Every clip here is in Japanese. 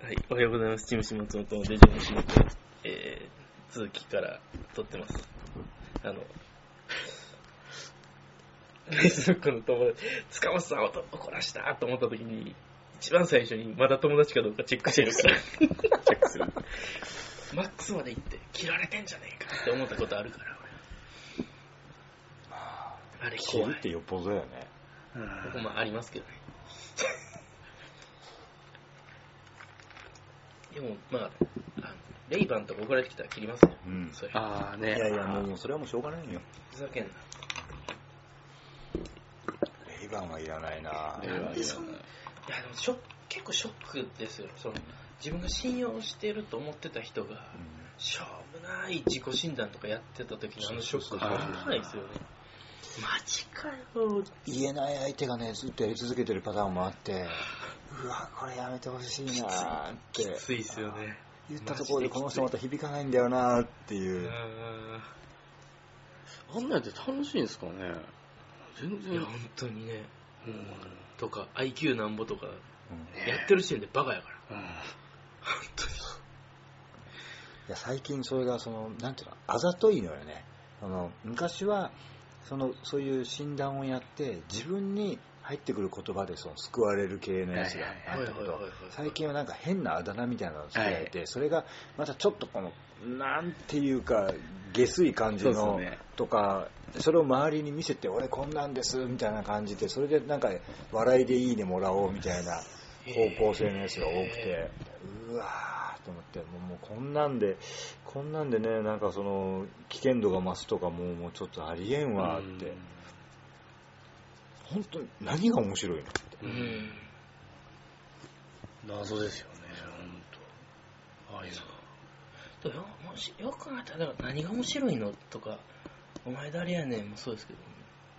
はい、おはようございます。チムシ松本のデジャブシート、続きから撮ってます。Facebook の友達、塚本さんを怒らしたと思った時に、一番最初にまだ友達かどうかチェックしてるから。チェックする。マックスまで行って切られてんじゃねえかって思ったことあるから、俺。あれ怖い。 切るってよっぽどだよね。 ここもありますけどね。でもまあレイバンとか怒られてきたら切りますよ。 うん。 ああね。 いやいやもうそれはもうしょうがないよ。 ふざけんな。 レイバンはいらないな。 なんでそんな。いやでも結構ショックですよ。自分が信用してると思ってた人が、しょうもない自己診断とかやってた時のショックが半端ないですよね。マジかよ。 言えない相手がねずっとやり続けてるパターンもあって、うわこれやめてほしいなーってきついですよね。 言ったところでこの人また響かないんだよなーっていう。 あんなんって楽しいんですかね。全然。 いや本当にね。とか IQ なんぼとか、やってる時点でバカやから。本当に。いや最近それがなんていうのあざといのよね。昔はそういう診断をやって自分に入ってくる言葉で救われる系のやつがあったけど、最近はなんか変なあだ名みたいなのをつけられて、それがまたちょっとなんていうか下水感じのとか、それを周りに見せて俺こんなんですみたいな感じで、それでなんか笑いでいいねもらおうみたいな方向性のやつが多くて、うわーと思って、もうこんなんでね、なんか危険度が増すとかもうちょっとありえんわって。本当に何が面白いのって。 謎ですよね、本当。ああいうの。もしよく考えたら何が面白いのとか、お前誰やねんもそうですけど、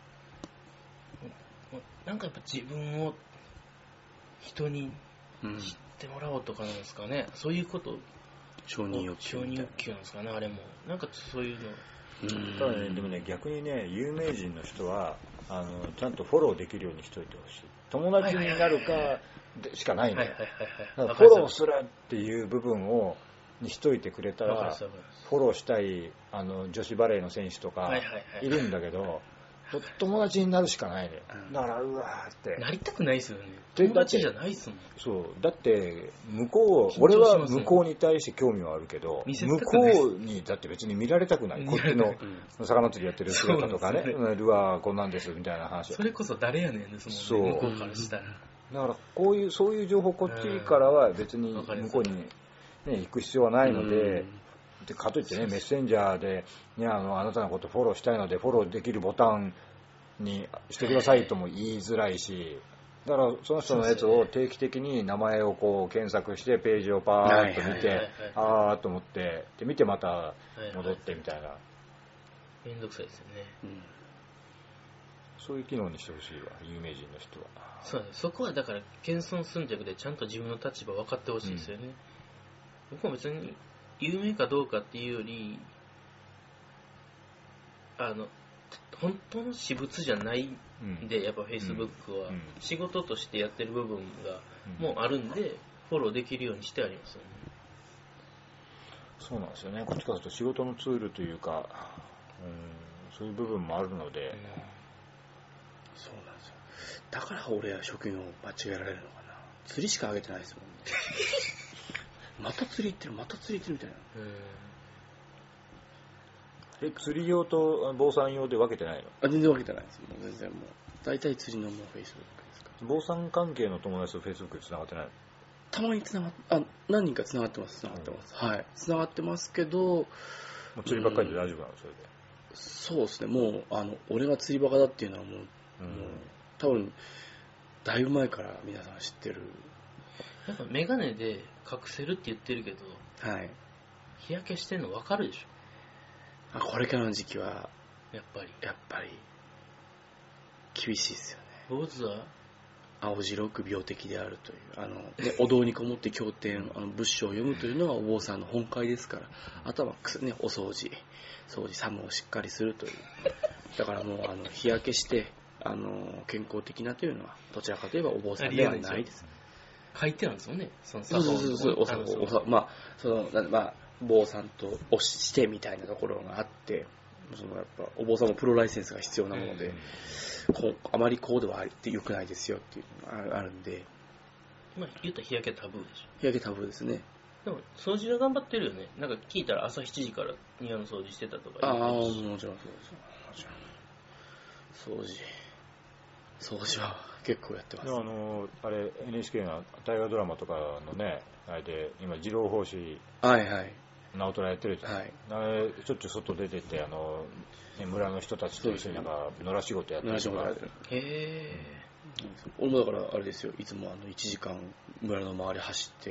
なんかやっぱ自分を人に知ってもらおうとかなんですかね。そういうこと。 承認欲求なんですかね、あれも。なんかそういうの。 ただね、でもね、逆にね、有名人の人はちゃんとフォローできるようにしといてほしい。友達になるかしかないのよ。フォローするっていう部分にしといてくれたら、フォローしたい女子バレーの選手とかいるんだけど、友達になるしかないね。だからうわーってなりたくないですよね。友達じゃないですもん。 そうだって俺は向こうに対して興味はあるけど、向こうにだって別に見られたくない。こっちの魚釣りやってる姿とかね、ルアーこんなんですみたいな話。 それこそ誰やねんですもんね。向こうからしたら。 だからそういう情報こっちからは別に向こうにね行く必要はないので。かといってね、メッセンジャーで、ね、あなたのことフォローしたいのでフォローできるボタンにしてくださいとも言いづらいし、だからその人のやつを定期的に名前を検索してページをパーッと見て、あーっと思ってで見てまた戻ってみたいな、 めんどくさいですよね、 そういう機能にしてほしいわ、有名人の人は。 そうです。そこはだから謙遜寸着でちゃんと自分の立場分かってほしいですよね、僕も別に有名かどうかっていうより、本当の私物じゃないんで、やっぱ Facebook は仕事としてやってる部分がもうあるんで、フォローできるようにしてありますよね。 そうなんですよね。こっちからすると仕事のツールというか、そういう部分もあるので、 そうなんですよ。だから俺は職業を間違えられるのかな。釣りしかあげてないですもんね。また釣り行ってるみたいな。 釣り用と坊さん用で分けてないの？ 全然分けてないです。もう全然もう大体釣りのもう Facebook ですか。 坊さん関係の友達と Facebook で繋がってないの？ たまに何人か繋がってます。はい。繋がってますけど、もう釣りばっかりで大丈夫なの？それで。 そうですね。もう俺が釣りバカだっていうのはもう多分だいぶ前から皆さん知ってる。 やっぱメガネで隠せるって言ってるけど、 はい。 日焼けしてんの分かるでしょ。 これからの時期はやっぱり厳しいですよね。 坊主は青白く病的であるというお堂にこもって経典仏書を読むというのがお坊さんの本会ですから、あとはねお掃除作務をしっかりするという。だからもう日焼けして健康的なというのはどちらかといえばお坊さんではないです。 入ってるんですよね、そのそう坊さんとおしてみたいなところがあって、やっぱお坊さんもプロライセンスが必要なもので、あまりこうでは良くないですよっていうのがあるんで、 まあ言ったら日焼けタブーでしょ。 日焼けタブーですね。 でも掃除は頑張ってるよね。なんか聞いたら朝7時から庭の掃除してたとか言ってるし。 もちろんそうですよ。掃除は結構やってます。 あれ NHK の大河ドラマとかのね、あれで今二郎法師直虎やってるじゃん、はい、しょっちゅう外出てて村の人たちと一緒になんか野良仕事やってるとか。 へー。 俺もだからあれですよ、いつも1時間村の周り走って、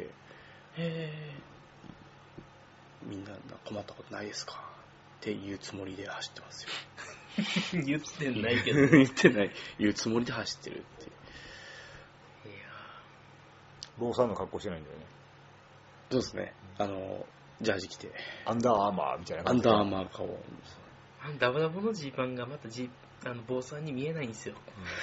みんな困ったことないですかって言うつもりで走ってますよ。 言ってないけど言ってない、言うつもりで走ってるって。 いや坊さんの格好してないんだよね。 そうですね、ジャージ着てアンダーアーマーみたいな感じ。 アンダーアーマー顔。 ダブダブのジーパンがまた坊さんに見えないんですよ、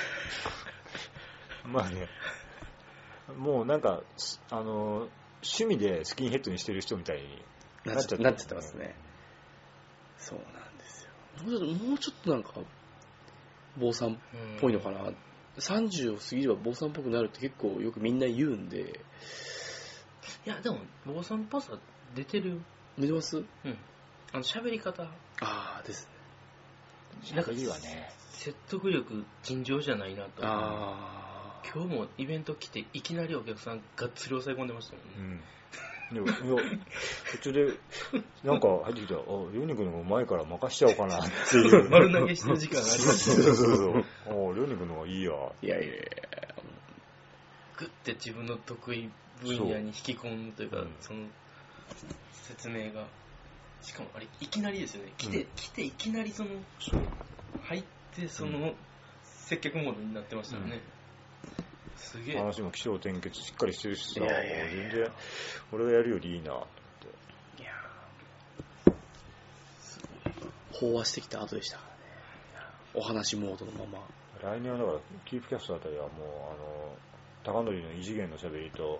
まあね、もうなんか趣味でスキンヘッドにしてる人みたいになっちゃってますね。そうなんですよ。もうちょっとなんか坊さんっぽいのかな。30を過ぎれば坊さんっぽくなるって結構よくみんな言うんで。 いやでも坊さんっぽさ出てるよ。 出てます？ うん。喋り方。 ですね。喋りはね。 説得力尋常じゃないなと。今日もイベント来ていきなりお客さんがっつり抑え込んでましたもんね。 でも途中でなんか入ってきたらヨニ君の方前から任しちゃおうかなっていう丸投げしてる時間がありました。 そうヨニ君の方がいいや。 いやグッて自分の得意分野に引き込むというか、その説明が、しかもあれいきなりですよね。来ていきなり入って接客モードになってましたよね。すげえ。 話も起承転結しっかりしてるしさ、全然俺がやるよりいいなって。 いやすごい飽和してきた後でしたからね。お話モードのまま。 来年はだからキープキャストあたりはもう高典の異次元の喋りと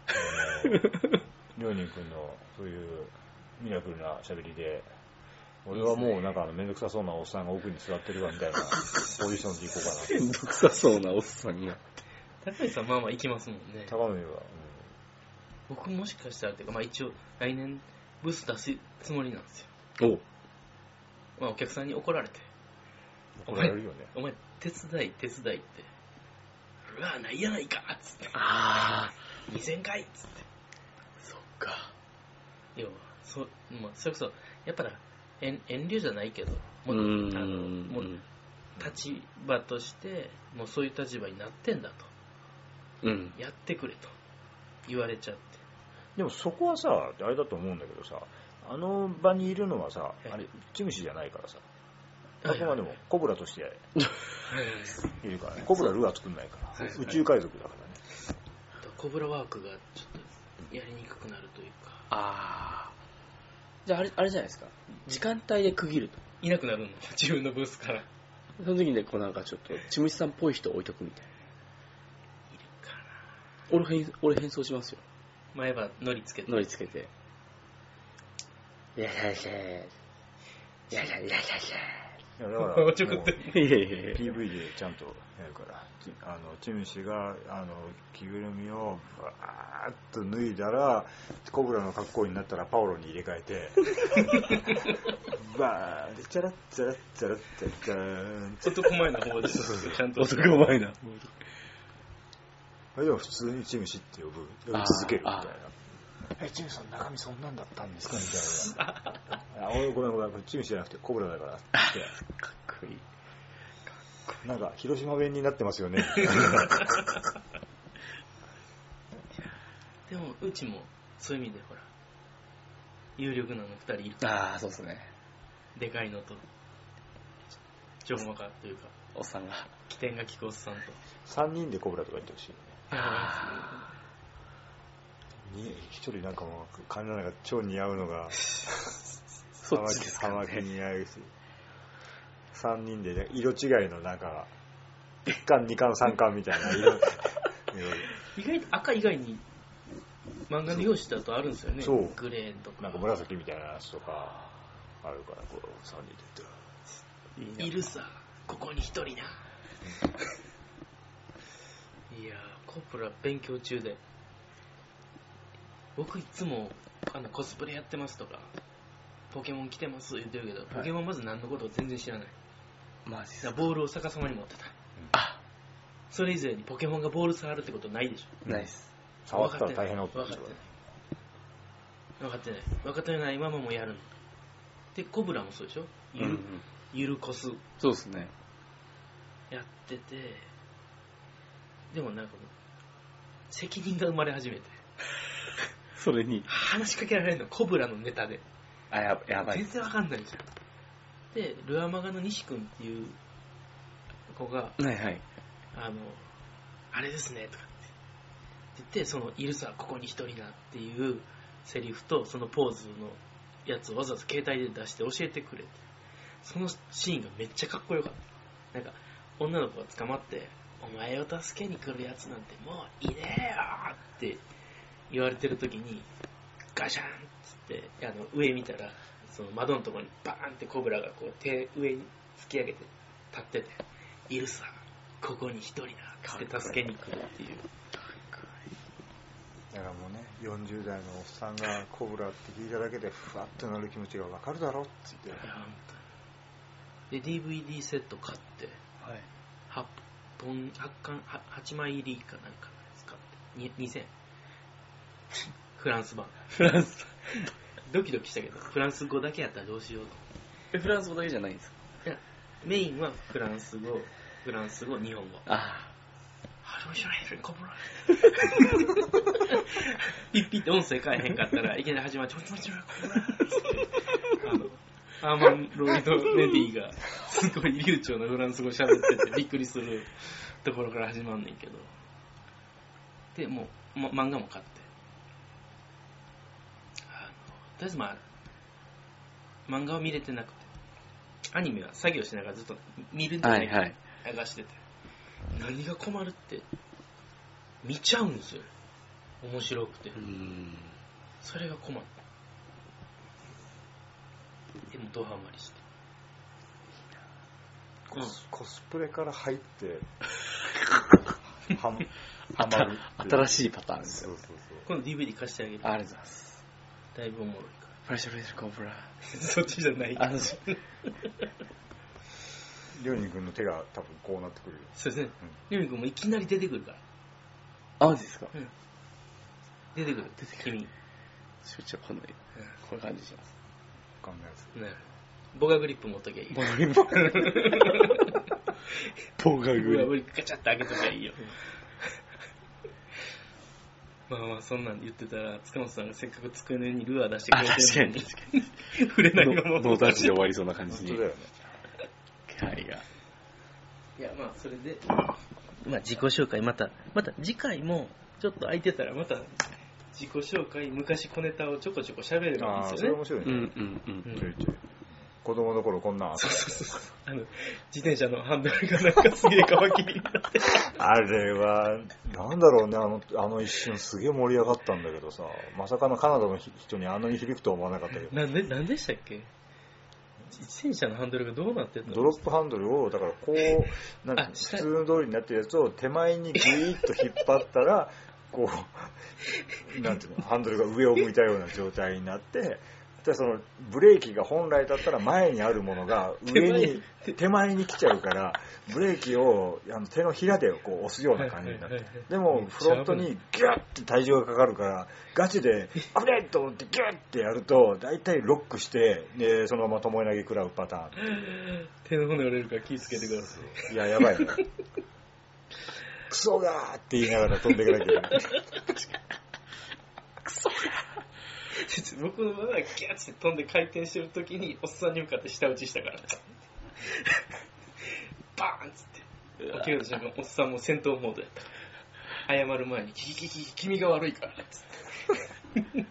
りょうにんくんのそういうミラクルな喋りで、俺はもうなんかめんどくさそうなおっさんが奥に座ってるわみたいなオーディションで行こうかな。 めんどくさそうなおっさんが。 高橋さんまあまあ行きますもんね。 高典は、 僕もしかしたらっていうか、まあ一応来年ブース出すつもりなんですよ。まあお客さんに怒られて。 怒られるよね。 お前手伝いって。うわないやないかっつって。2000回っつって。 そっか。 要はそれこそやっぱり遠慮じゃないけど、もう立場としてもうそういう立場になってんだと。やってくれと言われちゃって。 でもそこはさあれだと思うんだけどさ、あの場にいるのはさ、あれチムシじゃないからさ、あくまでもコブラとしているからね。コブラルア作んないから、宇宙海賊だからね。 コブラワークがちょっとやりにくくなるというか。 じゃああれじゃないですか、時間帯で区切るといなくなるの、自分のブースから。 その時になんかちょっとチムシさんっぽい人置いとくみたいな。俺変装しますよ。 前歯のりつけて。 いらっしゃい。いらっしゃい。 いやだからPV でちゃんとやるから、チムシが着ぐるみをバーッと脱いだらコブラの格好になったらパオロに入れ替えてバーッでチャラッチャラッチャラッチャラッチャラン、 男前な方ですちゃんと男前な。 でも普通にチムシって呼続けるみたいな。チムシさん中身そんなんだったんですかみたいな。ごめんチムシじゃなくてコブラだからって。 かっこいい。 なんか広島弁になってますよね。 でもうちもそういう意味でほら有力なの2人いるから。 そうですね。 でかいのとちょほまかというかおっさんが起点が利くおっさんと 3人でコブラとか言ってほしいよね。一人なんかもう髪の中超似合うのがそっちですかね。 葉巻似合うし、3人で色違いのなんか1巻2巻3巻みたいな色意外と赤以外に漫画の表紙だとあるんですよね。 そうグレーとか。 なんか紫みたいなやつとかあるから、こう3人でいるさ、ここに一人な。いやー、コプラ勉強中で。僕いつもコスプレやってますとか、ポケモン来てます言ってるけど、ポケモンまず何のことを全然知らない。 マジボールを逆さまに持ってた。 あ、 それ以前にポケモンがボール触るってことないでしょ。 ナイス。 触ったら大変なこと分かってない。分かってないままもやるの。で、コブラもそうでしょ。ゆるコスそうですね。 やってて、でもなんかもう責任が生まれ始めて、 それに話しかけられるのコブラのネタで。 やばい。 全然わかんないじゃん。で、ルアマガの西君っていう子が、 はいはい。 あれですねとかって言って、そのいるさここに一人なっていうセリフとそのポーズのやつをわざわざ携帯で出して教えてくれて、そのシーンがめっちゃかっこよかった。なんか女の子が捕まって、お前を助けに来るやつなんてもういねえよって言われてる時にガシャンっつって上見たら、その窓のところにバーンってコブラがこう手上に突き上げて立ってて、いるさここに一人だって助けに来るっていう。 だからもうね、40代のおっさんがコブラって聞いただけでふわっとなる気持ちがわかるだろって言って、 で DVD セット買って、 はい、 8枚入りかなんか使って2000フランス版ドキドキしたけど、フランス語だけやったらどうしようと。 フランス語だけじゃないんですか？ いや、メインはフランス語、日本語。 ああ、 コブラピッピって音声変えへんかったらいきなり始まって、コブラアーマン・ロイド・レディがすごい流暢なフランス語喋っててびっくりするところから始まんねんけど、でもう、漫画も買って、とりあえず漫画は見れてなくて、アニメは作業しながらずっと見るんで、ね、流してて、何が困るって見ちゃうんですよ、面白くて。それが困った。でもドハマりして、 コスプレから入ってハマる新しいパターンですよ。 そう今度 DVD 貸してあげる。 ありがとうございます。 だいぶおもろいから。 フラッシュレーションコブラそっちじゃない。 りょうに君の手が多分こうなってくるよ。 そうですね。りょうに君もいきなり出てくるから。 マジですか？ うん。出てくる。君。 集中こんなに、こういう感じします。 こんなやつ。 ね。ボガグリップ持っときゃいい。 ボガグリップガチャって開けときゃいいよ。まあそんなん言ってたら塚本さんがせっかく机の上にルアー出してくれてるのに確かに触れないままノータッチで終わりそうな感じに。 本当だよね。 気配が。 いやまあそれで、自己紹介また次回もちょっと空いてたらまた自己紹介、昔小ネタをちょこちょこ喋ればいいですよね。 それ面白いね。子供の頃こんなそう自転車のハンドルがなんかすげえ乾きになってあれはなんだろうね、あの一瞬すげえ盛り上がったんだけどさ、まさかのカナダの人にあんなに響くとは思わなかったけど。 なんでしたっけ？自転車のハンドルがどうなってんの？ ドロップハンドルをだからこうなん普通の通りになってるやつを手前にグイーッと引っ張ったらこうなんていうの、ハンドルが上を向いたような状態になって、でそのブレーキが本来だったら前にあるものが上に手前に来ちゃうから、ブレーキを手のひらでこう押すような感じになって、でもフロントにギュッて体重がかかるからガチで危ねえと思ってギュッてやると大体ロックしてでそのまま巴投げ食らうパターン。 手の骨折れるから気をつけてください。 いややばいね。クソがーって言いながら飛んでいかなきゃいけない。 クソがー僕のままギャッて飛んで回転してるときにおっさんに向かって舌打ちしたからバーンっつって起きると瞬間おっさんも戦闘モードやったから謝る前に君が悪いからっつって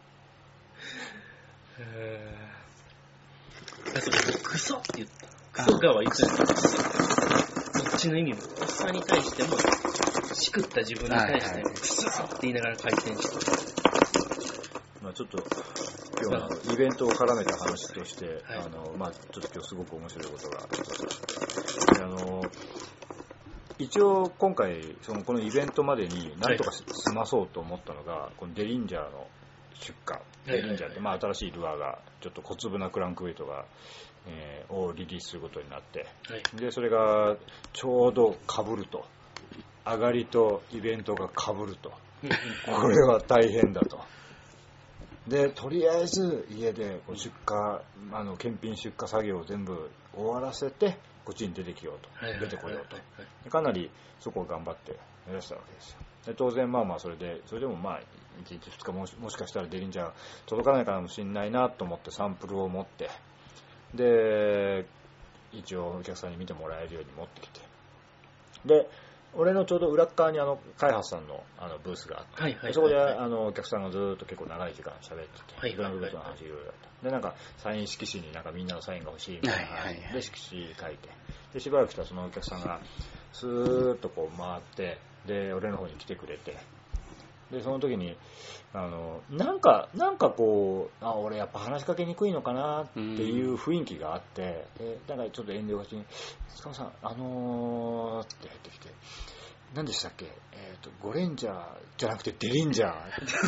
クソって言った。クソがは言ってない。どっちの意味もおっさんに対してもしくった自分に対して、クスッって言いながら回転して。 まあちょっと、今日のイベントを絡めた話として、まあちょっと今日すごく面白いことがあって、一応今回このイベントまでに何とか済まそうと思ったのが、このデリンジャーの出荷、デリンジャーって、まあ、新しいルアーがちょっと小粒なクランクウェイトが、をリリースすることになって、でそれがちょうど被ると、上がりとイベントが被ると、これは大変だと。でとりあえず家でこう出荷、検品出荷作業を全部終わらせてこっちに出てきようと、出てこようと、でかなりそこを頑張ってやらせたわけですよ。で当然まあまあそれでもまあ1日2日もしかしたらデリンジャー届かないかもしれないなと思ってサンプルを持って、で一応お客さんに見てもらえるように持ってきて、で俺のちょうど裏側に開発さんのブースがあって、そこでお客さんがずっと結構長い時間喋ってて、いろんなことの話いろいろだった。でなんかサイン色紙になんかみんなのサインが欲しいみたいな話で色紙書いて、でしばらくしたらそのお客さんがスーッとこう回って、で俺の方に来てくれて、でその時になんかこう俺やっぱ話しかけにくいのかなっていう雰囲気があって、でだからちょっと遠慮がちに塚本さんって入ってきて、何でしたっけ、ゴレンジャーじゃなくてデリンジャー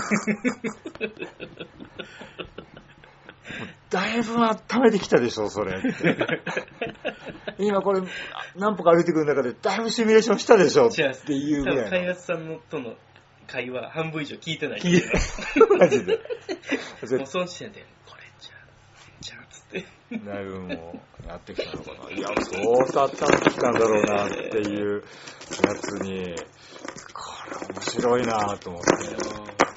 だいぶ温めてきたでしょそれって今これ何歩か歩いてくる中でだいぶシミュレーションしたでしょっていうぐらいの開発さんのとの会話半分以上聞いてない。 マジで。 もうその時点でこれじゃあつってだいぶもうやってきたのかな。いやそうさったってきたんだろうなっていうやつに、これ面白いなと思って。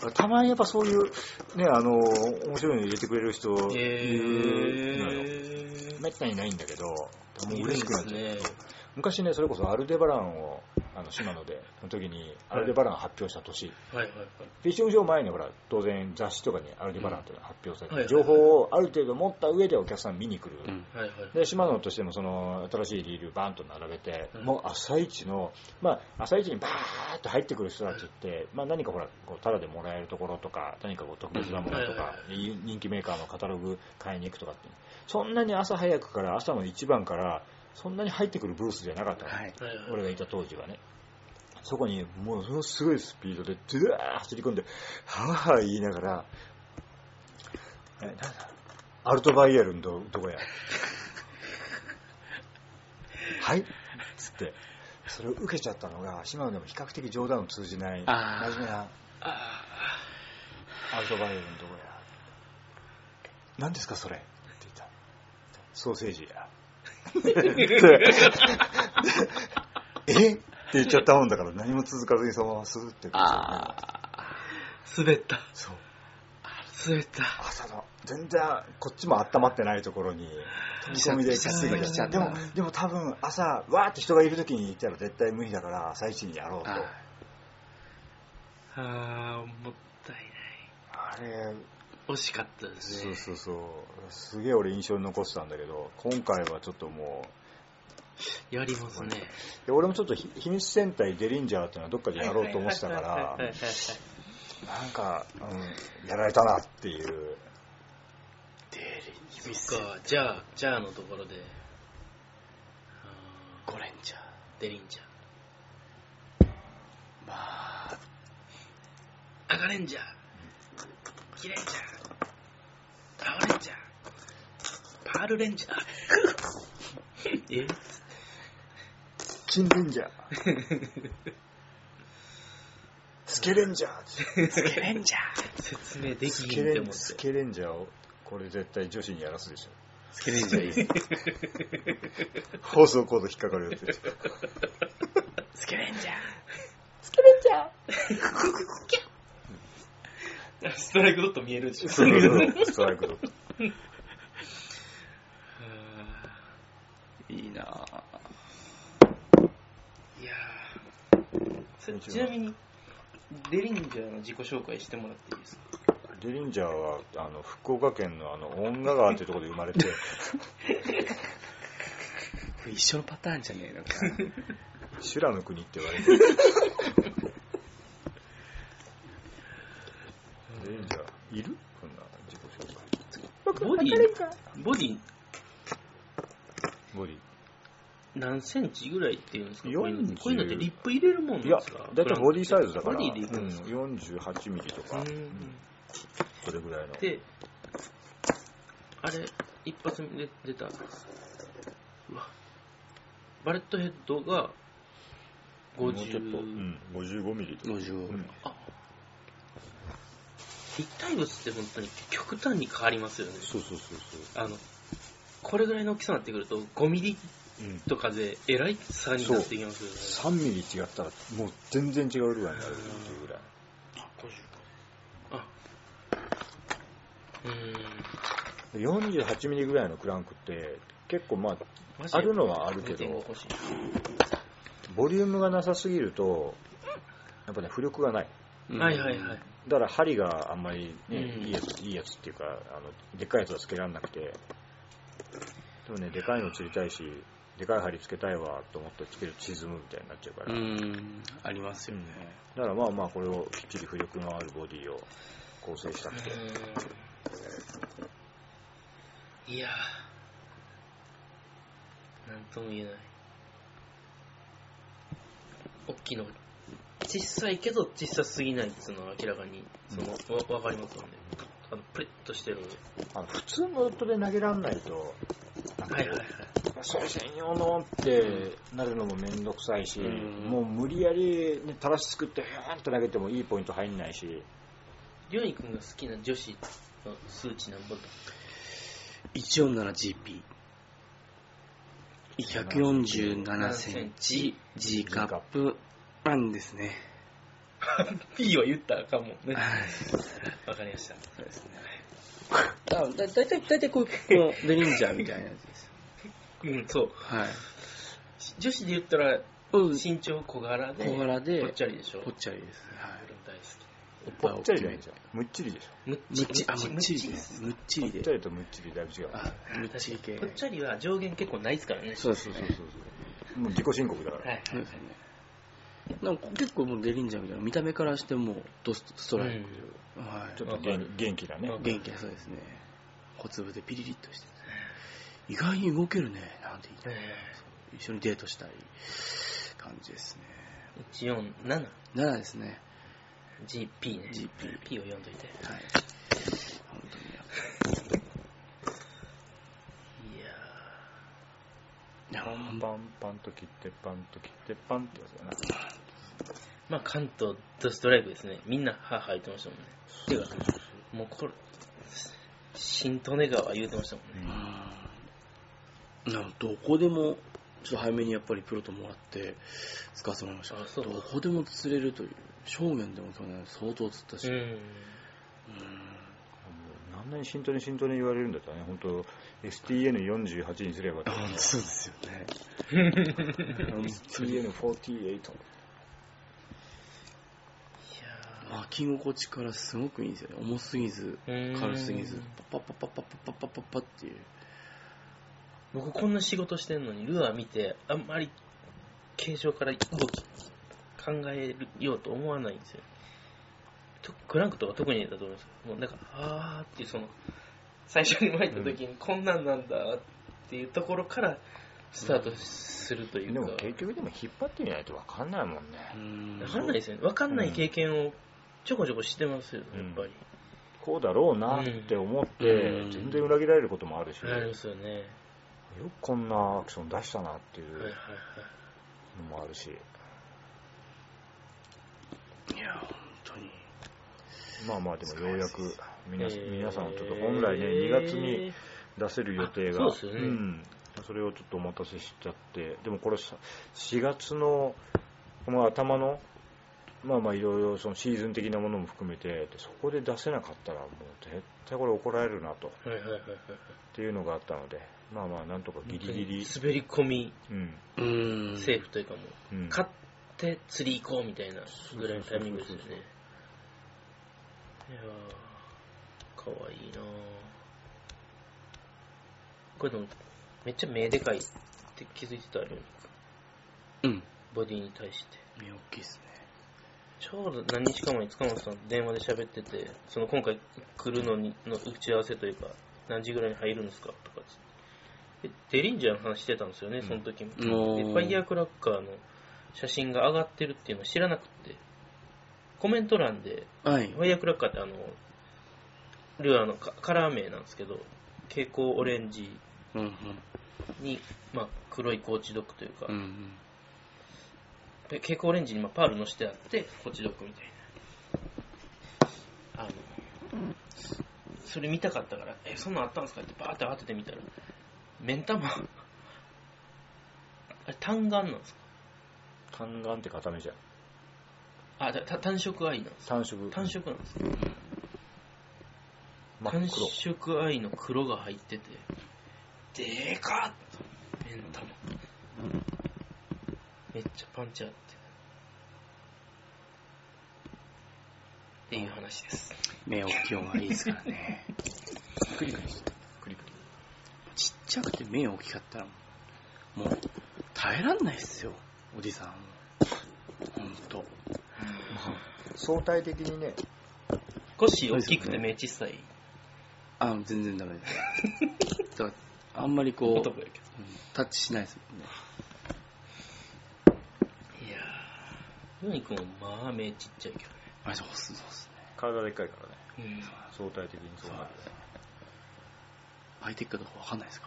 たまにやっぱそういうね面白いの入れてくれる人いるのよ。めったにないんだけど、もう嬉しくなっちゃう。昔ねそれこそアルデバランをシマノでの時にアルデバラン発表した年、フィッシングショー前にほら当然雑誌とかにアルデバランというのが発表されて、情報をある程度持った上でお客さん見に来る、でシマノとしてもその新しいリールバーンと並べて、もう朝一にバーッと入ってくる人たちって、何かほらこうタダでもらえるところとか、何かこう特別なものとか、人気メーカーのカタログ買いに行くとかって、そんなに朝早くから朝の一番からそんなに入ってくるブースじゃなかったの、俺がいた当時はね。そこにものすごいスピードでドゥワー走り込んではぁ言いながら、なんだアルトバイエルンどこやはいっつってそれを受けちゃったのが、シマノでも比較的冗談を通じない真面目なアルトバイエルンどこや、何ですかそれって言った。ソーセージやえって言っちゃったもんだから何も続かずにそのままスーって滑った。 そう滑った。 朝の全然こっちも温まってないところに飛び込みで来ちゃって、でも多分朝わーって人がいる時に行ったら絶対無理だから朝一にやろうと。 もったいない。 あれ惜しかったですね。 そうすげえ俺印象に残してたんだけど、今回はちょっともうやりますね。 俺もちょっと秘密戦隊デリンジャーっていうのはどっかでやろうと思ってたからなんか、やられたなっていう。 デリンジャーか。じゃあのところでゴレンジャーデリンジャー、 赤レンジャー、キレンジャー、青レンジャー、パールレンジャー金レンジャースケレンジャー説明できひんって思って。 スケレンジャーをこれ絶対女子にやらすでしょ。 スケレンジャーいい放送コード引っかかるやつでしょスケレンジャーストライクドット見えるでしょ。 ストライクドットいいなぁ。 いやー、ちなみにデリンジャーの自己紹介してもらっていいですか。 デリンジャーは福岡県の遠賀川というところで生まれて一緒のパターンじゃねえのか修羅の国って言われてる。じゃあいるこんな自己紹介。 ボディボディ何センチぐらいっていうんですか？ 40 こういうのってリップ入れるもんなんいやですか？ だいたいボディサイズだから、 ボディでいくんですか？ 48ミリとか、それぐらいの。 で、あれ、一発目で出た、うわ、バレットヘッドがもうちょっと、55ミリとか。 55。 あ、立体物って本当に極端に変わりますよね。 そう。 これぐらいの大きさになってくると5ミリとかでえらい差になってきますよね。 3ミリ違ったらもう全然違うルアーになるっていうぐらい。48ミリぐらいのクランクって結構あるのはあるけど、ボリュームがなさすぎるとやっぱね浮力がない。 はいはいはい。 だから針があんまりね、いいやつっていうかでっかいやつはつけられなくて、でもねでかいの釣りたいしでかい針つけたいわと思ってつけると沈むみたいになっちゃうから、 ありますよね。 だからこれをきっちり浮力のあるボディを構成したくて。 いやー、なんとも言えない。大きいの小さいけど小さすぎないっていうのは明らかにわかりますよね。プリッとしてる。 普通のウッドで投げらんないと、 はいはいはい。 それ専用のってなるのもめんどくさいし、もう無理やり、ね、垂らし作ってヒューンと投げてもいいポイント入んないし。 りょうに君が好きな女子の数値なんぼと 147GP 147センチ G カップなんですね。 P は言ったらあかんもんね。わかりました。 そうですね。だいたいこのデニンジャーみたいなやつです。 そう。 はい。 女子で言ったら身長小柄でぽっちゃりでしょ。 ぽっちゃりです。はい。 大好き。 ぽっちゃりじゃないじゃん。むっちりでしょ。 むっちりです。むっちりで。 ぽっちゃりとむっちりだいぶ違う。 むっちり系。 ぽっちゃりは上限結構ないですからね。 そうそう。 もう自己申告だから。 はい。 そうですね。なんか結構もうデリンジャーみたいな見た目からしてもストライク、 はい、ちょっと元気だね。 元気なそうですね。小粒でピリリッとして、意外に動けるねなんて言って、一緒にデートしたい感じですね。 147 7ですね。 GP ね。 P を読んどいて。 はい。本当にパンと切ってパンと切ってパンってやつだな。 関東ドストライクですね。みんなハーハー言ってましたもんね。てかもうこれ新利根川言うてましたもんね。 どこでもちょっと早めにやっぱりプロともらって使わせてもらいました。どこでも釣れるという。正面でも去年相当釣ったし。 あんなに新利根言われるんだったらね、本当 STN48 にすればよかった。 そうですよね。 STN48。 巻き心地からすごくいいんですよね。重すぎず軽すぎずパッっていう。 僕こんな仕事してんのにルアー見てあんまり形状から動き考えようと思わないんですよ。クランクとか特にだと思います。もうなんかっていう最初に巻いた時にこんなんなんだっていうところからスタートするというか。 でも結局引っ張ってみないと分かんないもんね。 分かんないですよね。分かんない経験をちょこちょこしてますよね、やっぱり。 こうだろうなって思って全然裏切られることもあるし。 ありますよね。 よくこんなアクション出したなっていうのもあるし。 いや本当に。 でもようやく皆さんちょっと本来ね2月に出せる予定が、 そうですよね。 それをちょっとお待たせしちゃって、でもこれ4月のこの頭のいろいろそのシーズン的なものも含めてそこで出せなかったらもう絶対これ怒られるなとっていうのがあったので、なんとかギリギリ滑り込み、セーフというかもう、買って釣り行こうみたいなぐらいのタイミングですよね。いやーかわいいな。これでもめっちゃ目でかいって気づいてたよ。 ボディに対して。 目大きいっすね。 ちょうど何日か前に塚本さん電話で喋ってて、その今回来るのにの打ち合わせというか、何時ぐらいに入るんですかとかつってでデリンジャーの話してたんですよね、その時も。でファイヤークラッカーの写真が上がってるっていうのを知らなくて、コメント欄で、 はい。 ファイヤークラッカーってルアーのカラー名なんですけど、蛍光オレンジうんうん。 に、まあ、黒いコーチドッグというか、 うんうん。 蛍光オレンジにパールのしてあってコーチドッグみたいな、それ見たかったからそんなんあったんですかってバーって当ててみたら目ん玉あれ単眼なんですか？ 単眼って固めじゃん。 単色アイなんですか？ 単色単色なんですか？ 真っ単黒。 色アイの黒が入っててでかっと目ん玉めっちゃパンチあってっていう話です。 目大きい方がいいですからね。 クリクリしてクリクリ。 ちっちゃくて目大きかったらもう耐えらんないっすよ、おじさん。ほんと。 相対的にね、 腰大きくて目小さい全然ダメです。だからあんまりこう、 男やけど、 タッチしないですもんね。 いやー、ヨニ君もまあ目ちっちゃいけどね。 そうっすね。 体でっかいからね。 うん。 相対的にそうなるね。 相手かどうかわかんないですから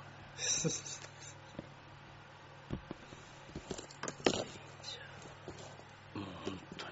ね。もう本当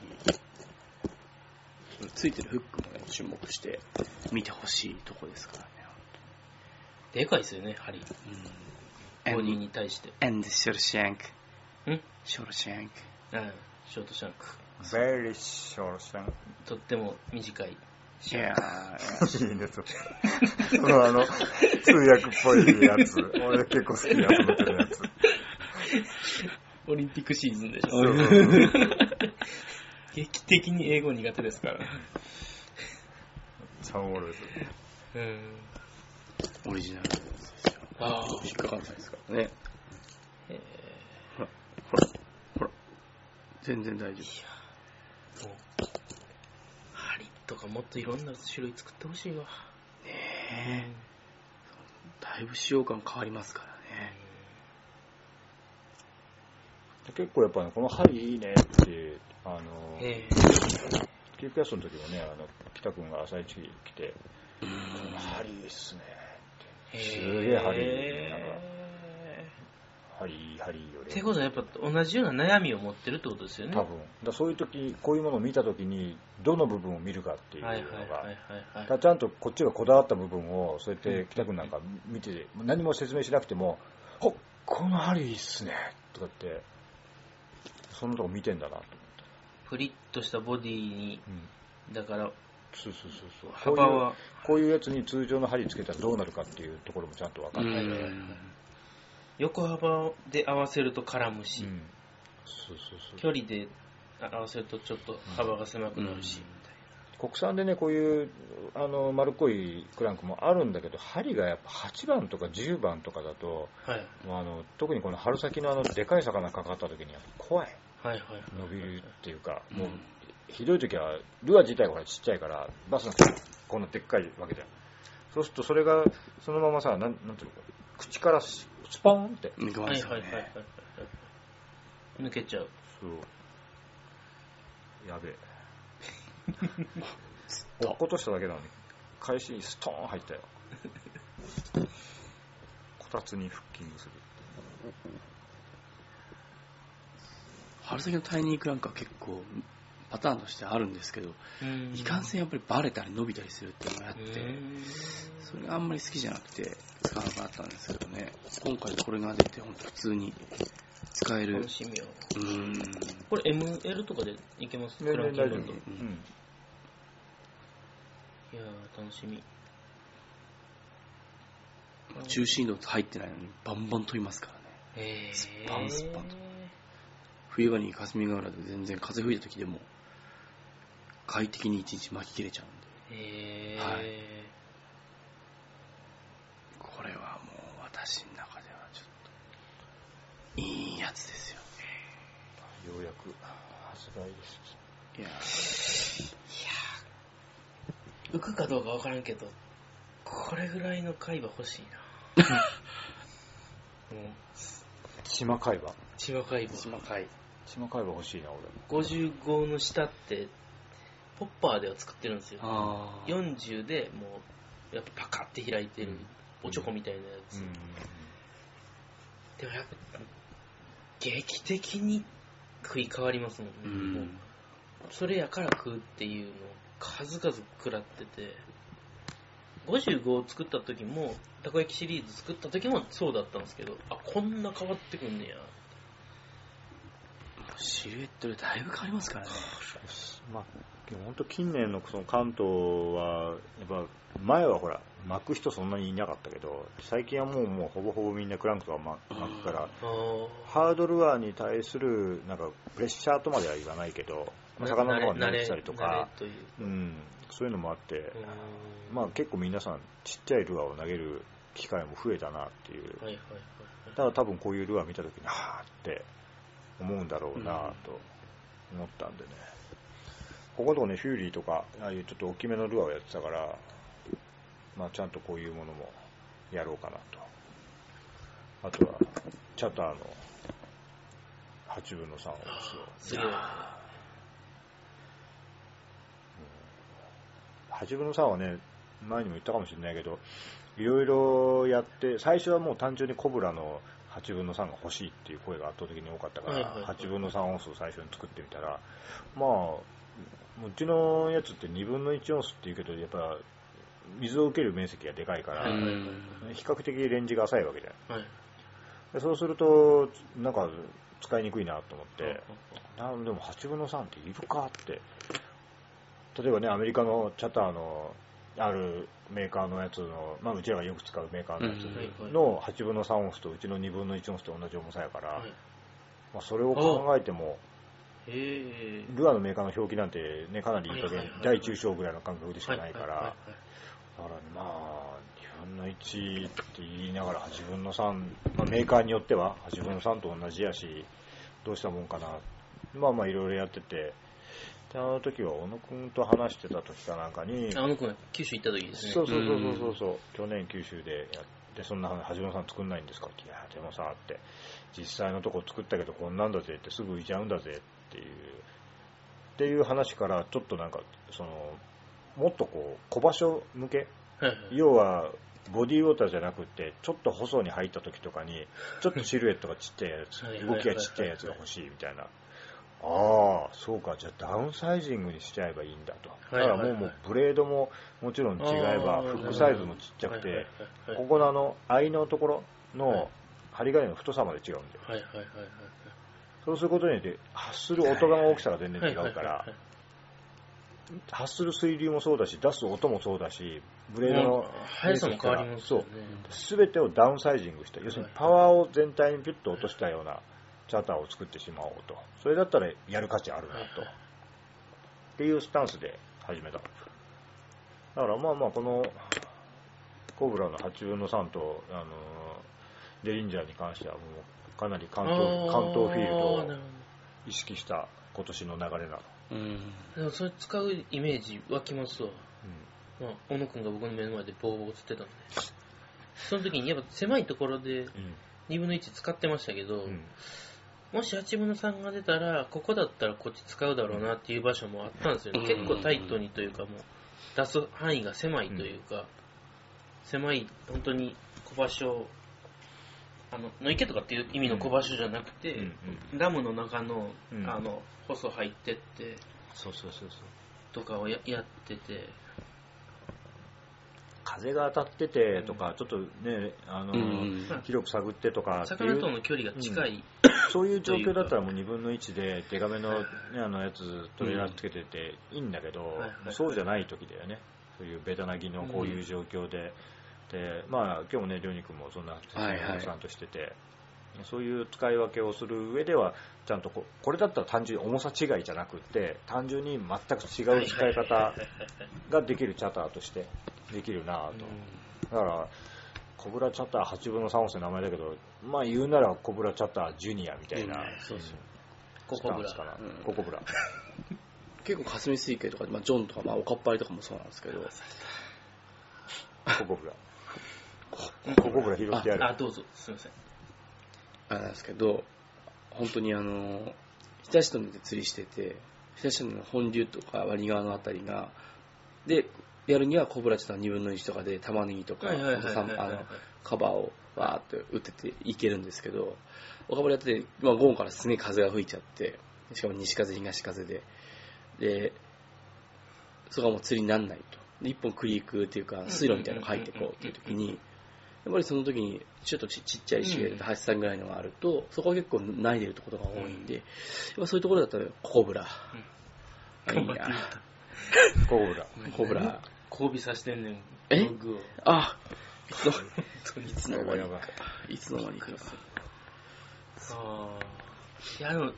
についてるフックもね、注目して見てほしいとこですからね。 でかいですよね、針。ボディに対して。 And Shawshank。 ん？ ショルシャンク。 ショートシャンク。 Very short shank。 とっても短い。 いやいいね、その通訳っぽいやつ。俺結構好きで集めてるやつ。 オリンピックシーズンでしょ。 そうそうそう劇的に英語苦手ですから。 サンオールです。 オリジナルですよ。引っかかんないですからね。ほら。全然大丈夫。 もう針とかもっといろんな種類作ってほしいわ。 ねえ。だいぶ使用感変わりますからね。 結構やっぱね、この針いいねって、キープキャストの時もね、北くんが朝一来て、この針いいっすねって。すげえ針いい。なんか針いいよね。 ってことはやっぱ同じような悩みを持ってるってことですよね。 多分。だそういう時、こういうものを見た時に、どの部分を見るかっていうのが、ちゃんとこっちがこだわった部分を、そうやって北くんなんか見て、何も説明しなくても、この針いいっすねとかって、そんなとこ見てんだなと思って。 プリッとしたボディに、だからそう幅はこういうやつに通常の針つけたらどうなるかっていうところもちゃんと分かって、 横幅で合わせると絡むし、 そう距離で合わせるとちょっと幅が狭くなるし、みたいな。 国産でねこういう丸っこいクランクもあるんだけど、針がやっぱ8番とか10番とかだと、特にこの春先のでかい魚かかった時にやっぱ怖い。伸びるっていうか、もうひどい時はルアー自体がちっちゃいからバスのこんなでっかいわけじゃん。そうするとそれがそのままさ、なんていうの、口からスポーンって抜けますよね。 抜けちゃう。 そうやべえ落っことしただけなのに返しにストーン入ったよ。こたつにフッキングする。 春先のタイニークランクは結構パターンとしてあるんですけど、いかんせんやっぱりバレたり伸びたりするっていうのがあって、それがあんまり好きじゃなくて使わなかったんですけどね、今回これが出て本当普通に使える。 楽しみよ。これ ML とかでいけます？クランキングバンド。いやー楽しみ。 中心度入ってないのにバンバン飛びますからね。スパンと。冬場に霞ヶ浦で全然風吹いた時でも快適に一日巻き切れちゃうんで、これはもう私の中ではちょっといいやつですよ。 よ発売ですいや浮くかどうかわからんけど、これぐらいの海馬欲しいな。もう島海馬千葉海馬。 島海島海馬欲しいな俺。 55の下ってポッパーでは作ってるんですよ。 あー 40でもうやっぱパカって開いてる、おちょこみたいなやつ、でもやっぱ劇的に食い変わりますもんね、もうそれやから食うっていうのを数々食らってて、55を作った時もたこ焼きシリーズ作った時もそうだったんですけど、あ、こんな変わってくんねや。 シルエットでだいぶ変わりますからね。 まあ本当近年のその関東はやっぱ前はほら巻く人そんなにいなかったけど、最近はもうほぼほぼみんなクランクとか巻くから、ハードルアーに対するなんかプレッシャーとまでは言わないけど、まあ、魚の方に投げてたりとか、そういうのもあって、まあ結構皆さんちっちゃいルアーを投げる機会も増えたなっていう。だから多分こういうルアー見た時にはーって思うんだろうなと思ったんでね。ここのとこね、フューリーとかああいうちょっと大きめのルアーをやってたから、まあちゃんとこういうものもやろうかなと。あとはチャターの8分の3オンスを。8分の3はね、前にも言ったかもしれないけど、いろいろやって、最初はもう単純にコブラの8分の3が欲しいっていう声が圧倒的に多かったから、8分の3オンスを最初に作ってみたら、まあ、うちのやつって2分の1オンスっていうけど、やっぱ水を受ける面積がでかいから、比較的レンジが浅いわけじゃん。でそうすると、なんか使いにくいなと思って、でも8分の3っているかって、例えばね、アメリカのチャターのあるメーカーのやつの、まあうちらがよく使うメーカーのやつの8分の3オンスとうちの2分の1オンスと同じ重さやから、まあそれを考えても、ルアーのメーカーの表記なんてね、かなりいい加減、大中小ぐらいの感覚でしかないから、だからまあ、2分の1って言いながら8分の3、まあ、メーカーによっては8分の3と同じやし、どうしたもんかな、まあまあいろいろやってて、であの時は小野くんと話してた時かなんかに、 小野くん九州行った時ですね。 そう去年九州でやって、そんな8分の3作んないんですかって、いやでもさって、実際のとこ作ったけどこんなんだぜってすぐ浮いちゃうんだぜっていう話から、ちょっとなんかそのもっとこう小場所向け、要はボディーウォーターじゃなくてちょっと細に入った時とかにちょっとシルエットがちっちゃいやつ動きがちっちゃいやつが欲しいみたいな、ああそうか、じゃあダウンサイジングにしちゃえばいいんだと。だからもうブレードももちろん違えば、フックサイズもちっちゃくて、ここの合いのところの針金の太さまで違うんだよ。そうすることによって発する音の大きさが全然違うから、発する水流もそうだし、出す音もそうだし、ブレードの速さも変わりますよね。 すべてをダウンサイジングした、要するにパワーを全体にピュッと落としたようなチャーターを作ってしまおうと。それだったらやる価値あるなと。っていうスタンスで始めた。だからまあまあこのコブラの8分の3とデリンジャーに関してはもうかなり関東フィールドを意識した今年の流れなの。 でもそれ使うイメージ湧きますわ。まあ、小野くんが僕の目の前でボーボー釣ってたんで、その時にやっぱ狭いところで2分の1使ってましたけど、もし8分の3が出たらここだったらこっち使うだろうなっていう場所もあったんですよね。結構タイトにというか、もう出す範囲が狭いというか、狭い本当に小場所、野池とかっていう意味の小場所じゃなくて、ダムの中の細入ってってとかを やってて、 風が当たっててとか、ちょっとね広く探ってとか、 魚との距離が近い、 そういう状況だったらもう2分の1でデカめの、ね、やつトレーラーつけてていいんだけど、そうじゃない時だよね。そういうベタなぎのこういう状況で、でまあ今日もねりょうに君もそんなさんとしてて、そういう使い分けをする上ではちゃんとこれだったら単純に重さ違いじゃなくって単純に全く違う使い方ができるチャターとしてできるなぁと。だからコブラチャター8分の3オンスの名前だけど、まあ言うならコブラチャタージュニアみたいな、 ココブラスタンスかな、ココブラ。 結構霞水系とか、ジョンとか、おかっぱりとかもそうなんですけど、 ココブラ。ココブラ拾ってやる。 どうぞ、すいません。 なんですけど、本当に日田市とで釣りしてて、日田市の本流とか割川のあたりが、で、やるにはコブラちょっと2分の1とかで玉ねぎとか、カバーをわーって打ってていけるんですけど、岡村やってて、午後からすげえ風が吹いちゃって、しかも西風、東風で、で、そこはもう釣りにならないと。で、一本クリークっていうか、水路みたいなのが入ってこうっていう時に、やっぱりその時に、ちょっとちっちゃい石が8、3ぐらいのがあると、そこは結構ないでることが多いんで、やっぱそういうところだったら、コブラ。いいな。 コブラ。 コブラ。 交尾させてんねん。 えログをあ、いつの間にか。いつの間にか。 いや、でも、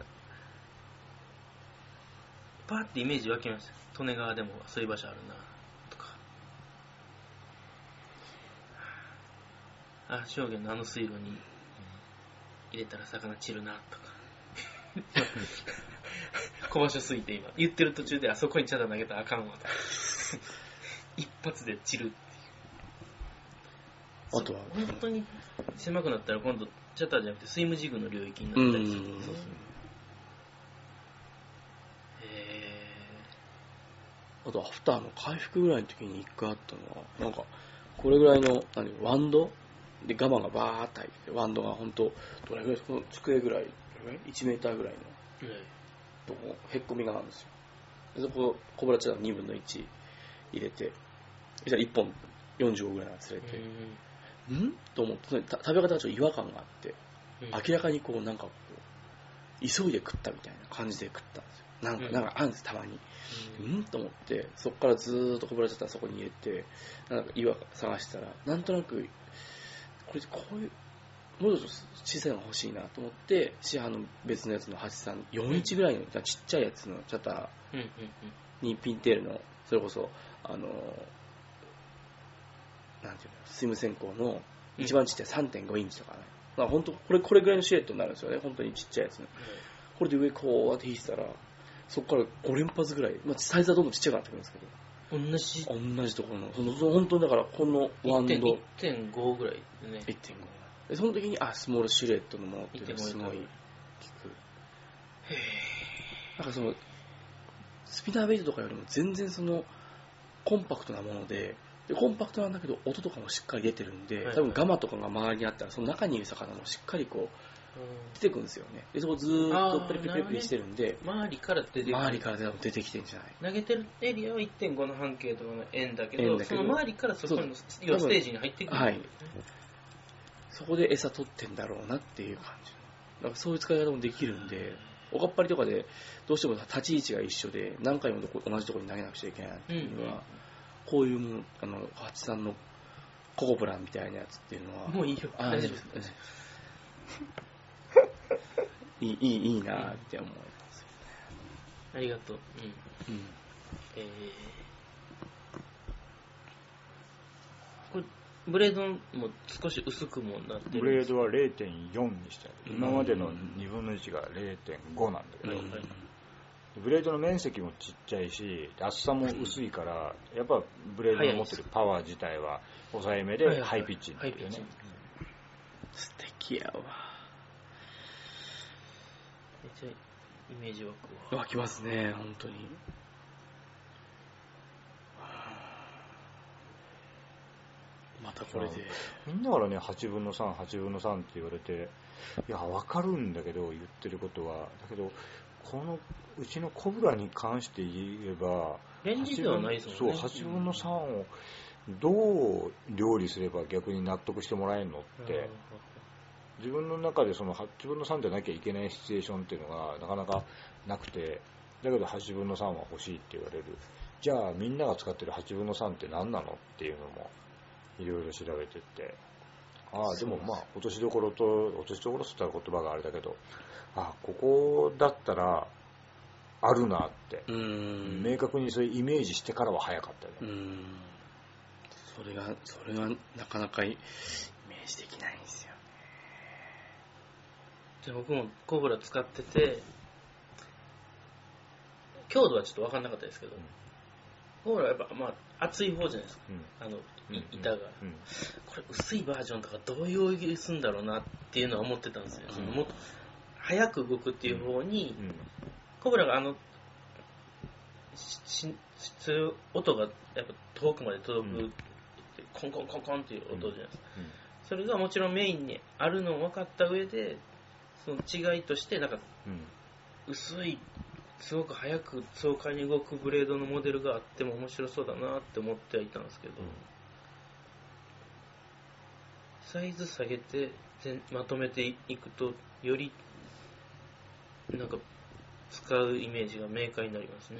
パーってイメージ湧きました。利根川でもそういう場所あるな、とか。証言のあの水路に入れたら魚散るな、とか。小場所すぎて今。言ってる途中であそこにチャダ投げたらあかんわ、とか。一発で散るっていう。 あとは本当に狭くなったら今度チャターじゃなくてスイムジグの領域になったりする。そうそう。 あとアフターの回復ぐらいの時に一回あったのは、なんかこれぐらいのワンドでガマがバーッと入ってて、ワンドが本当どれぐらい、この机ぐらい1メーターぐらいのとこへっこみがあるんですよ。でそこコブラチャダ2分の1入れて、じゃあ1本45ぐらいが釣れて、と思って、食べ方がちょっと違和感があって、明らかにこうなんかこう急いで食ったみたいな感じで食ったんですよ。なんかあるんです、たまに。と思って、そこからずーっとこぼれちゃったらそこに入れて、なんか岩探したら、なんとなく、こういう、もうちょっと小さいのが欲しいなと思って、市販の別のやつの8341ぐらいのちっちゃいやつのチャターにピンテールの、それこそ、なんていうの、スイム線香の一番ちっちゃい 3.5 インチとかね。本当これぐらいのシルエットになるんですよね、本当にちっちゃいやつの。これで上こうやって引いてたら、そこから5連発ぐらい、サイズはどんどんちっちゃくなってくるんですけど、同じところの、本当にだからこのワンド 1.5 ぐらいでね。 1.5 でその時にスモールシルエットのものっていうのがすごい効く。なんかそのスピナーベイトとかよりも全然そのコンパクトなもので、コンパクトなんだけど音とかもしっかり出てるんで、多分ガマとかが周りにあったらその中にいる魚もしっかりこう出てくるんですよね。でそこずーっとペリペリペリペリしてるんで、 周りから出てきてるんじゃない。 投げてるエリアは 1.5 の半径とかの円だけど、その周りからそこの要はステージに入ってくる。 はい。そこで餌取ってんだろうなっていう感じ。だからそういう使い方もできるんで、おかっぱりとかでどうしても立ち位置が一緒で何回も同じところに投げなくちゃいけないっていうのは、こういうもの、83のココブランみたいなやつっていうのは、 もういいよ。大丈夫です。 いいなって思いますよね。 ありがとう。これブレードも少し薄くもなってる。 ブレードは 0.4 にしたい。今までの2分の1が 0.5 なんだけど、ブレードの面積もちっちゃいし、厚さも薄いから、やっぱブレードの持ってるパワー自体は抑えめでハイピッチになるよね。 素敵やわ。 めっちゃイメージ湧くわ。 湧きますね、本当に。またこれで。 みんなからね、8分の3、8分の3って言われて、いや、わかるんだけど、言ってることは。だけど、このうちのコブラに関して言えば、 レンジではないですもんね。 そう、8分の3をどう料理すれば逆に納得してもらえるのって、自分の中でその8分の3でなきゃいけないシチュエーションっていうのがなかなかなくて、だけど8分の3は欲しいって言われる。じゃあみんなが使ってる8分の3って何なのっていうのもいろいろ調べてって、でもまあ落としどころって言ったら言葉があれだけど、ここだったらあるなって明確にそういうイメージしてからは早かったよね。 それがなかなかイメージできないんですよね。 じゃあ僕もコブラ使ってて、 強度はちょっと分かんなかったですけど、コブラはやっぱ、まあ、厚い方じゃないですか、板が、これ薄いバージョンとかどういうすんだろうなっていうのは思ってたんですよ、そのもっと速く動くっていう方に、コブラが音がやっぱ遠くまで届く、コンコンコンコンっていう音じゃないですか、それがもちろんメインにあるのを分かった上で、その違いとしてなんか薄いすごく速く爽快に動くブレードのモデルがあっても面白そうだなって思ってはいたんですけど、サイズ下げてまとめていくとよりなんか使うイメージが明快になりますね。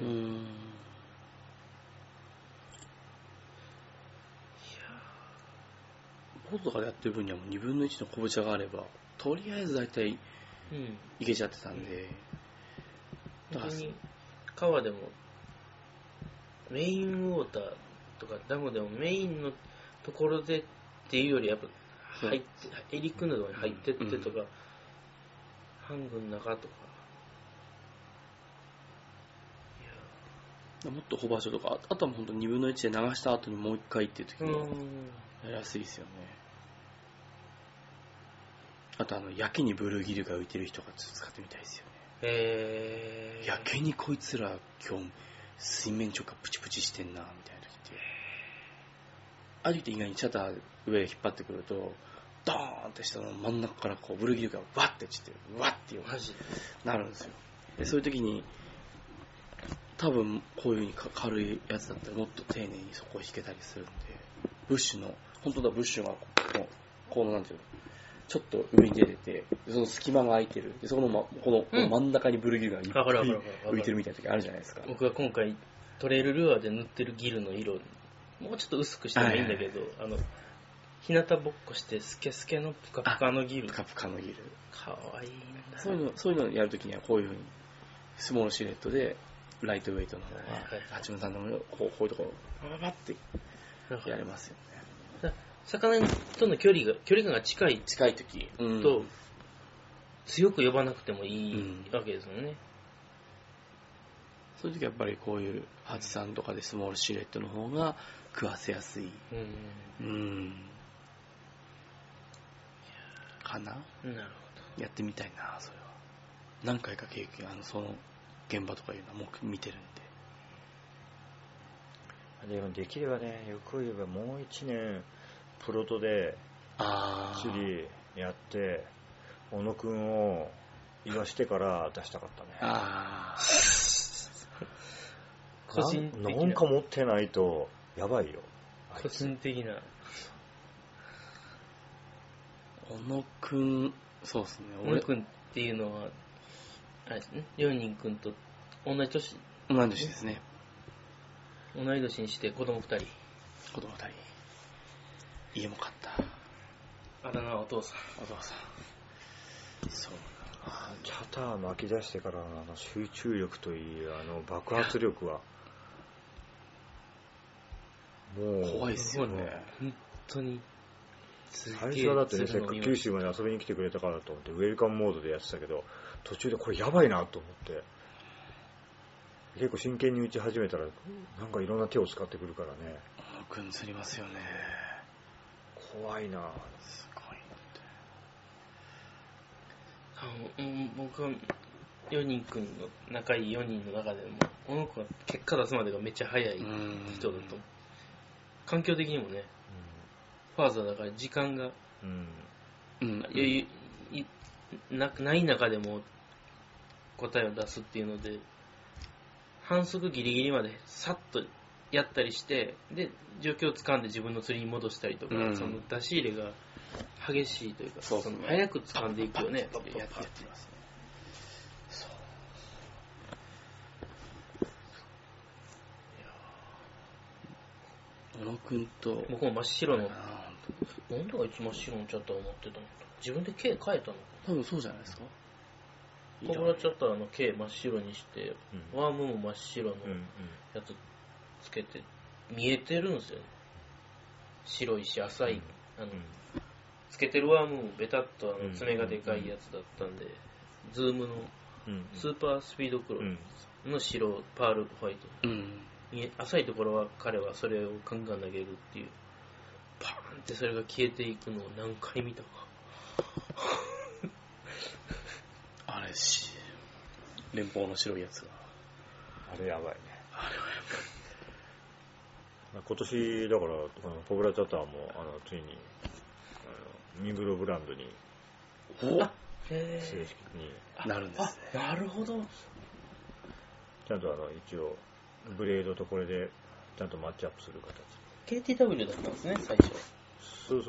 ボートとかでやってる分にはもう2分の1の昆布茶があればとりあえず大体いけちゃってたんで、 本当に川でもメインウォーターとかダムでもメインのところでっていうよりやっぱ入ってエリックのところに入ってってとか、ハングの中とか、 もっとホバーショーとか、あとは本当に2分の1で流した後にもう1回っていう時にやりやすいですよね。あとやけにブルーギルが浮いてる人がちょっと使ってみたいですよね。やけにこいつら今日水面直下プチプチしてんなみたいな時って、ああいう時意外にシャッター上引っ張ってくるとドーンって下の真ん中からこうブルーギルがワッて散ってワッてなるんですよ。でそういう時に多分こういう風に軽いやつだったらもっと丁寧にそこを引けたりするんで、ブッシュの本当だブッシュがこのなんていうのちょっと上に出てて、その隙間が空いてる、でそこの、この真ん中にブルーギルがいっぱい浮いてるみたいな時あるじゃないですか。 僕が今回トレイルルアーで塗ってるギルの色もうちょっと薄くしてもいいんだけど、日向ぼっこしてスケスケのプカプカのギル、 プカプカのギルかわいいんだ。 そういうのをやるときにはこういう風にスモールシルエットでライトウェイトの方が八村さんのこういうところバババってやれますよね。 魚との距離感が近い時と、強く呼ばなくてもいいわけですよね。 そういう時はやっぱりこういう83とかでスモールシルエットの方が食わせやすいかな。なるほど。やってみたいな、それは。何回か経験、その現場とかいうのはもう見てるんで。でもできればね、よく言えばもう1年プロトで釣りやって小野くんを言わしてから出したかったね。 個人的なんか持ってないとやばいよ。 個人的な小野くん、そうですね。 小野くんっていうのはあれですね、りょうにんくんと同じ年ですね。 同い年にして子供2人。 家も買った。 あだ名はお父さん。 そう。 チャター巻き出してからの集中力といい、爆発力はもう怖いっすよね。 本当に。 最初はだってね、せっかく九州まで遊びに来てくれたからと思ってウェルカムモードでやってたけど、途中でこれやばいなと思って結構真剣に打ち始めたらなんかいろんな手を使ってくるからね。 くん釣りますよね。 怖いな。 すごい僕は4人くんの仲いい4人の中でもこの子は結果出すまでがめっちゃ早い人だと。環境的にもね、ファーザーだから時間がない中でも答えを出すっていうので、反則ギリギリまでさっとやったりして、で状況をつかんで自分の釣りに戻したりとか、その出し入れが激しいというか、その早く掴んでいくよねってやってますね。 小野くんと僕も真っ白の、なんであいつ真っ白のチャッターを持ってたの？自分で毛変えたの？ 多分そうじゃないですか。 コブラチャッターの毛真っ白にして、ワームも真っ白のやつつけて、見えてるんですよね。白いし浅い、つけてるワームもベタっと爪がでかいやつだったんで、ズームのスーパースピードクローの白、パールホワイト。 うん。 浅いところは彼はそれをガンガン投げるっていう。パーンってそれが消えていくのを何回見たか。 あれ連邦の白いやつが。 あれやばいね。 あれはや今年だからこのポブラチャターもついにミブロブランドにば正式になるんですね。 なるほど。 ちゃんと一応ブレードとこれでちゃんとマッチアップする形。 KTW だったんですね、最初。 そう。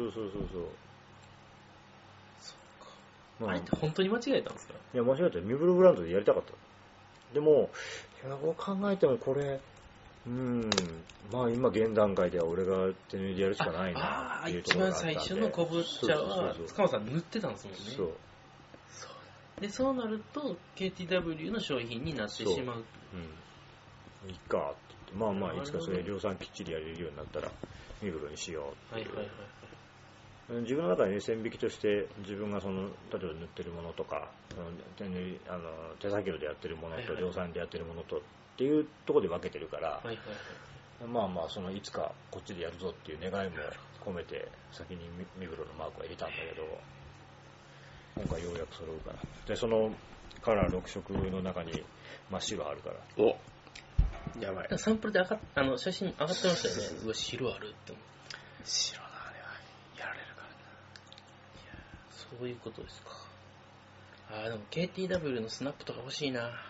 あれって本当に間違えたんですか？ いや間違えた。ミブロブランドでやりたかった。でもいやこう考えてもこれまあ今現段階では俺が手縫いでやるしかないなっていうところがあったんで。 一番最初の昆布茶は塚本さん塗ってたんですもんね。 そうでそうなると KTW の商品になってしまう。 いいかって言って、まあいつかそれ量産きっちりやれるようになったらミブロにしようっていう。自分の中で、ね、線引きとして自分が例えば塗ってるものとか手作業でやってるものと量産でやってるものとっていうところで分けてるから、まあそのいつかこっちでやるぞっていう願いも込めて先にミブロのマークは入れたんだけど、今回ようやく揃うから。でそのカラー6色の中に真っ白あるから。 おやばい。 サンプルで写真上がってましたよね。うわ白あるって思って。 白なあれはやられるからな。 そういうことですか。でも KTW のスナップとか欲しいな。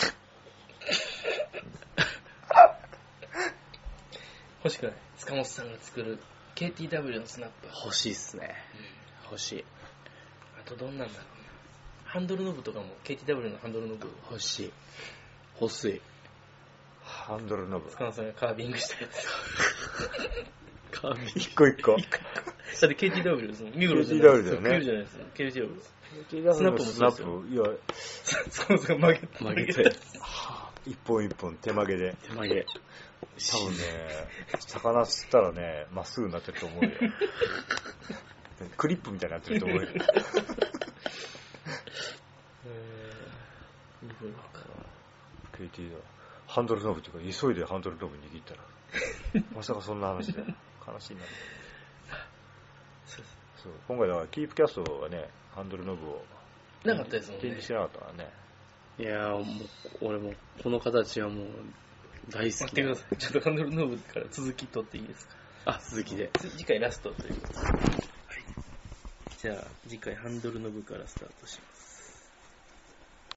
欲しくない？塚本さんが作る KTW のスナップ。 欲しいっすね。欲しい。 あとどんなんだろうな。ハンドルノブとかも KTW のハンドルノブ欲しい。欲しい。 ハンドルノブ。 塚本さんがカービングしたやつ。 カービング。 一個一個。 だって KTW ですもん。ミグロじゃないです。 KTW だよね。 じゃないです。KTW です。 スナップもそうですよ。いや、 塚本さんが曲げたやつ。 一本一本手曲げで。 手曲げ。 多分ね、魚釣ったらね、まっすぐになってると思うよ。クリップみたいになってると思うよ。KT だ。ハンドルノブっていうか、急いでハンドルノブ握ったら。まさかそんな話だよ。悲しいな。そう。今回だからキープキャストがね、ハンドルノブをなかったですもんね。 展示してなかったからね。 いやー、もう俺もこの形はもう大好き。 待ってください。ちょっとハンドルノブから続き取っていいですか？ 続きで。 次回ラストということで。はい。じゃあ次回ハンドルノブからスタートします。